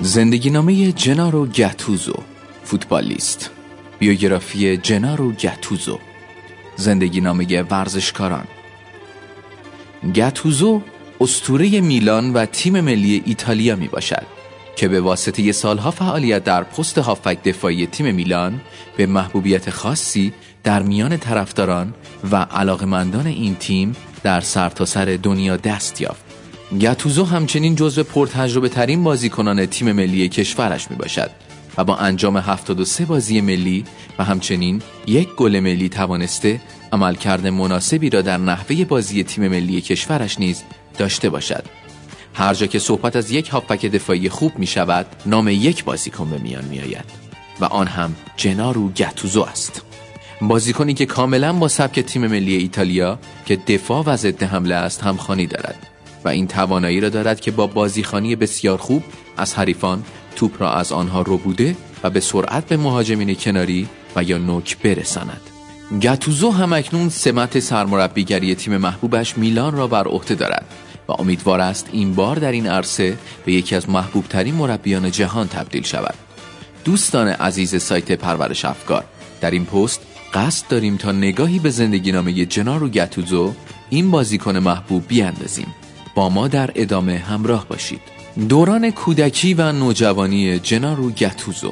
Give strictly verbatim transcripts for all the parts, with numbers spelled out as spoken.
زندگی نامه جنارو گاتوزو، فوتبالیست. بیوگرافی جنارو گاتوزو، زندگی نامه ورزشکاران. گاتوزو اسطوره میلان و تیم ملی ایتالیا می باشد که به واسطه سالها فعالیت در پست هافبک دفاعی تیم میلان به محبوبیت خاصی در میان طرفداران و علاقمندان این تیم در سرتاسر دنیا دست یافت. گاتوزو همچنین جزو پرتجربه ترین بازیکنان تیم ملی کشورش می باشد و با انجام هفتاد و سه بازی ملی و همچنین یک گل ملی توانسته عملکرد مناسبی را در نحوه بازی تیم ملی کشورش نیز داشته باشد. هر جا که صحبت از یک هافبک دفاعی خوب می شود، نام یک بازیکن به میان می آید و آن هم جنارو گاتوزو است. بازیکنی که کاملا با سبک تیم ملی ایتالیا که دفاع و ضد حمله است همخوانی دارد و این توانایی را دارد که با بازیخوانی بسیار خوب از حریفان توپ را از آنها ربوده و به سرعت به مهاجمین کناری و یا نوک برساند. گاتوزو همکنون سمت سرمربیگری تیم محبوبش میلان را بر عهده دارد و امیدوار است این بار در این عرصه به یکی از محبوب ترین مربیان جهان تبدیل شود. دوستان عزیز سایت پرورش افکار، در این پست قصد داریم تا نگاهی به زندگی نامه جنارو گاتوزو، این بازیکن محبوب، بیاندازیم. با ما در ادامه همراه باشید. دوران کودکی و نوجوانی جنارو گاتوزو.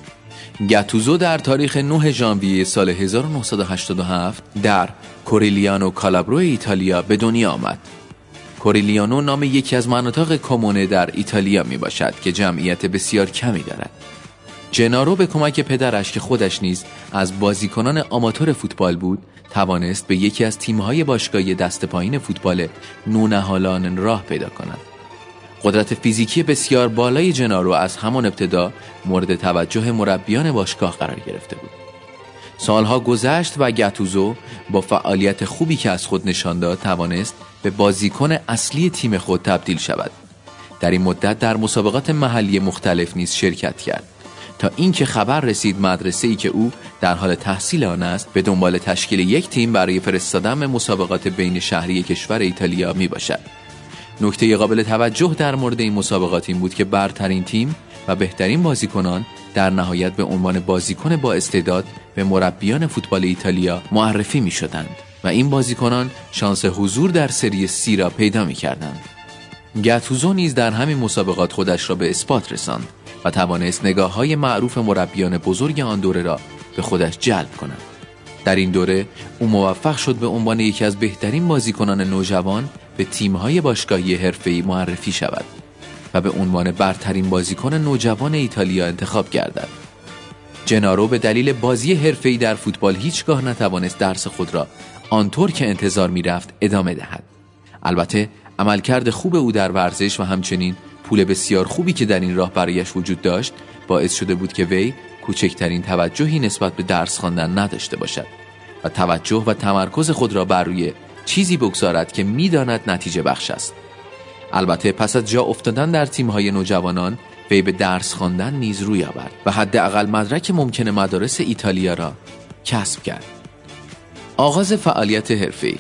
گاتوزو در تاریخ نه ژانویه سال هزار و نهصد و هشتاد و هفت در کوریلیانو کالابرو ایتالیا به دنیا آمد. کوریلیانو نام یکی از مناطق کمونه در ایتالیا می باشد که جمعیت بسیار کمی دارد. جنارو به کمک پدرش که خودش نیز از بازیکنان آماتور فوتبال بود، توانست به یکی از تیم‌های باشگاهی دست پایین فوتبال نونهالان راه پیدا کند. قدرت فیزیکی بسیار بالای جنارو از همان ابتدا مورد توجه مربیان باشگاه قرار گرفته بود. سالها گذشت و گاتوزو با فعالیت خوبی که از خود نشان داد توانست به بازیکن اصلی تیم خود تبدیل شود. در این مدت در مسابقات محلی مختلف نیز شرکت کرد تا اینکه خبر رسید مدرسه‌ای که او در حال تحصیل آن است به دنبال تشکیل یک تیم برای فرستادن به مسابقات بین شهری کشور ایتالیا می باشد. نکته قابل توجه در مورد این مسابقات این بود که برترین تیم و بهترین بازیکنان در نهایت به عنوان بازیکن با استعداد به مربیان فوتبال ایتالیا معرفی می شدند و این بازیکنان شانس حضور در سری سی را پیدا می کردند. گاتوزو نیز در همین مسابقات خودش را به اثبات رساند و توانست نگاه‌های معروف مربیان بزرگ آن دوره را به خودش جلب کند. در این دوره او موفق شد به عنوان یکی از بهترین بازیکنان نوجوان به تیم‌های باشگاهی حرفه‌ای معرفی شود و به عنوان برترین بازیکن نوجوان ایتالیا انتخاب گردد. جنارو به دلیل بازی حرفه‌ای در فوتبال هیچگاه نتوانست درس خود را آنطور که انتظار می‌رفت ادامه دهد. البته عملکرد خوب او در ورزش و همچنین پول بسیار خوبی که در این راه برایش وجود داشت باعث شده بود که وی کوچکترین توجهی نسبت به درس خواندن نداشته باشد و توجه و تمرکز خود را بر روی چیزی بگذارد که می‌داند نتیجه بخش است. البته پس از جا افتادن در تیم‌های نوجوانان وی به درس خواندن نیز روی آورد و حداقل مدرک ممکن مدارس ایتالیا را کسب کرد. آغاز فعالیت حرفه‌ای.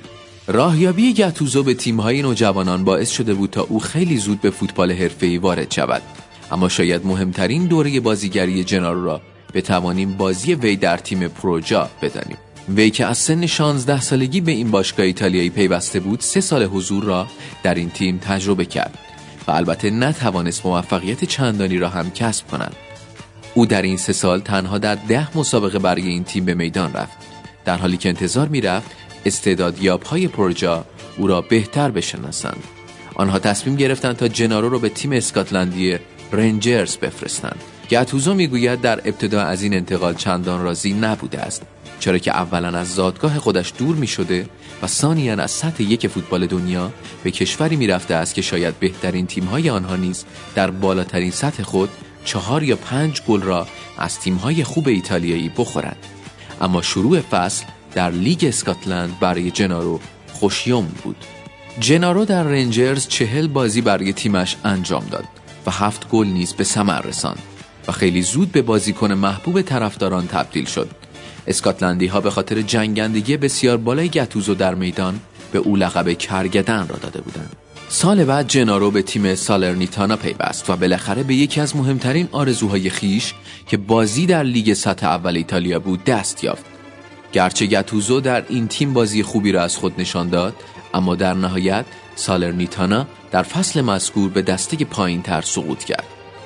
راهیابی گاتوزو به تیم‌های نوجوانان باعث شده بود تا او خیلی زود به فوتبال حرفه‌ای وارد شود، اما شاید مهمترین دوره بازیگری جنارو را بتوانیم بازی وی در تیم پروجا بدانیم. وی که از سن شانزده سالگی به این باشگاه ایتالیایی پیوسته بود، سه سال حضور را در این تیم تجربه کرد و البته نتوانست موفقیت چندانی را هم کسب کند. او در این سه سال تنها در ده مسابقه برای این تیم به میدان رفت، در حالی که انتظار می‌رفت استعدادیاب‌های پروجا او را بهتر بشناسند. آنها تصمیم گرفتند تا جنارو را به تیم اسکاتلندی رنجرز بفرستند. گاتوزو میگوید در ابتدا از این انتقال چندان راضی نبوده است، چرا که اولا از زادگاه خودش دور می شده و ثانیاً از سطح یک فوتبال دنیا به کشوری می رفته است که شاید بهترین تیم‌های آنها نیز در بالاترین سطح خود چهار یا پنج گل را از تیم‌های خوب ایتالیایی بخورند. اما شروع فصل در لیگ اسکاتلند برای جنارو خوشیوم بود. جنارو در رنجرز چهل بازی برای تیمش انجام داد و هفت گل نیز به ثمر رساند و خیلی زود به بازیکن محبوب طرفداران تبدیل شد. اسکاتلندی ها به خاطر جنگندگی بسیار بالای گاتوزو در میدان به او لقب کرگدن را داده بودند. سال بعد جنارو به تیم سالرنیتانا پیوست و بالاخره به یکی از مهمترین آرزوهای خیش که بازی در لیگ سطح اول ایتالیا بود دست یافت. گرچه گاتوزو در این تیم بازی خوبی را از خود نشان داد، اما در نهایت سالرنیتانا در فصل مذکور به دسته پایین تر سقوط کرد.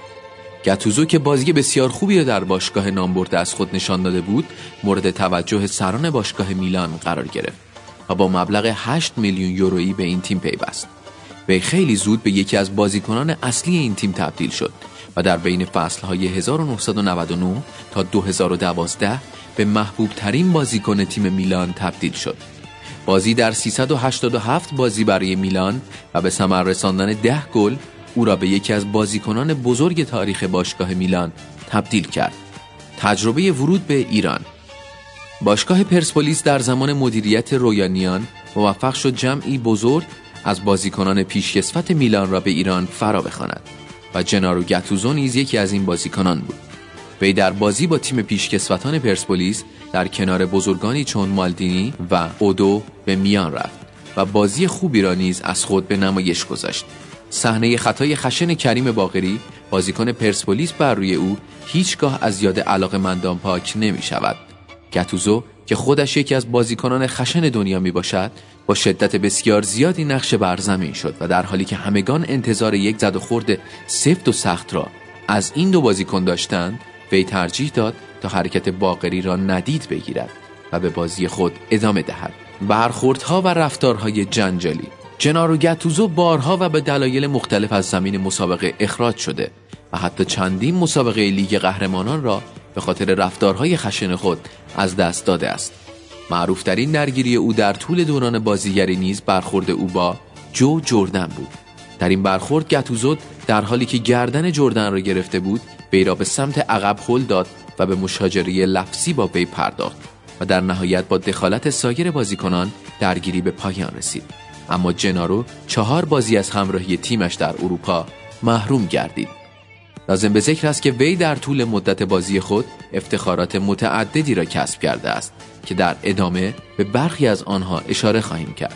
گاتوزو که بازی بسیار خوبی را در باشگاه نامبرده از خود نشان داده بود، مورد توجه سران باشگاه میلان قرار گرفت و با مبلغ هشت میلیون یورویی به این تیم پیوست. وی خیلی زود به یکی از بازیکنان اصلی این تیم تبدیل شد و در بین فصل‌های هزار و نهصد و نود و نه تا دو هزار و دوازده به محبوب ترین بازیکن تیم میلان تبدیل شد. بازی در سیصد و هشتاد و هفت بازی برای میلان و به ثمر رساندن ده گل او را به یکی از بازیکنان بزرگ تاریخ باشگاه میلان تبدیل کرد. تجربه ورود به ایران. باشگاه پرسپولیس در زمان مدیریت رویانیان موفق شد جمعی بزرگ از بازیکنان پیشکسوت میلان را به ایران فرا بخواند و جنارو گاتوزو نیز یکی از این بازیکنان بود. وی در بازی با تیم پیشکسوتان پرسپولیس در کنار بزرگانی چون مالدینی و اودو به میان رفت و بازی خوبی را نیز از خود به نمایش گذاشت. صحنه خطای خشن کریم باقری بازیکن پرسپولیس بر روی او هیچگاه از یاد علاقه‌مندان پاک نمی شود. گاتوزو که خودش یکی از بازیکنان خشن دنیا می باشد، با شدت بسیار زیادی نقش بر زمین شد و در حالی که همگان انتظار یک زد و خورد سفت و سخت را از این دو بازیکن داشتند، وی ترجیح داد تا حرکت باقری را ندید بگیرد و به بازی خود ادامه دهد. برخوردها و رفتارهای جنجالی. جنارو گاتوزو بارها و به دلایل مختلف از زمین مسابقه اخراج شده و حتی چندین مسابقه لیگ قهرمانان را به خاطر رفتارهای خشن خود از دست داده است. معروفترین درگیری او در طول دوران بازیگری نیز برخورد او با جو جردن بود. در این برخورد گاتوزو در حالی که گردن جردن را گرفته بود، وی را به سمت عقب هل داد و به مشاجره لفظی با وی پرداخت و در نهایت با دخالت سایر بازیکنان درگیری به پایان رسید. اما جنارو چهار بازی از همراهی تیمش در اروپا محروم گردید. لازم به ذکر است که وی در طول مدت بازی خود افتخارات متعددی را کسب کرده است که در ادامه به برخی از آنها اشاره خواهیم کرد.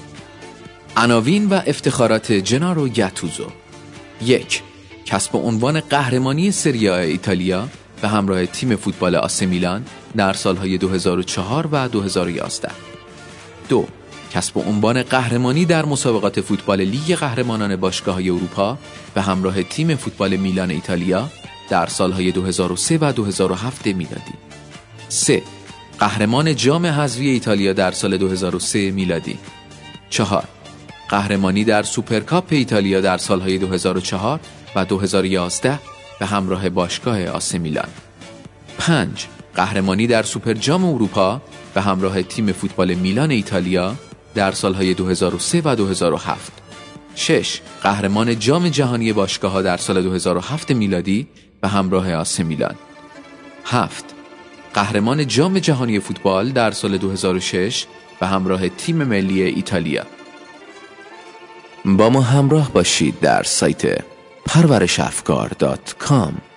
عناوین و افتخارات جنارو گاتوزو. یک. کسب عنوان قهرمانی سری آ ایتالیا به همراه تیم فوتبال آسی میلان در سالهای دو هزار و چهار و دو هزار و یازده. دو. کسب عنوان قهرمانی در مسابقات فوتبال لیگ قهرمانان باشگاه‌های اروپا به همراه تیم فوتبال میلان ایتالیا در سالهای دو هزار و سه و دو هزار و هفت میلادی. سه. قهرمان جام حذفی ایتالیا در سال دو هزار و سه میلادی. چهار. قهرمانی در سوپرکاپ ایتالیا در سالهای دو هزار و چهار و دو هزار و یازده به همراه باشگاه آسی میلان. پنج. قهرمانی در سوپر جام اروپا به همراه تیم فوتبال میلان ایتالیا در سالهای دو هزار و سه و دو هزار و هفت. شش. قهرمان جام جهانی باشگاه‌ها در سال دو هزار و هفت میلادی به همراه آسی میلان. هفت. قهرمان جام جهانی فوتبال در سال دو هزار و شش به همراه تیم ملی ایتالیا. با ما همراه باشید در سایت پرورش افکار دات کام.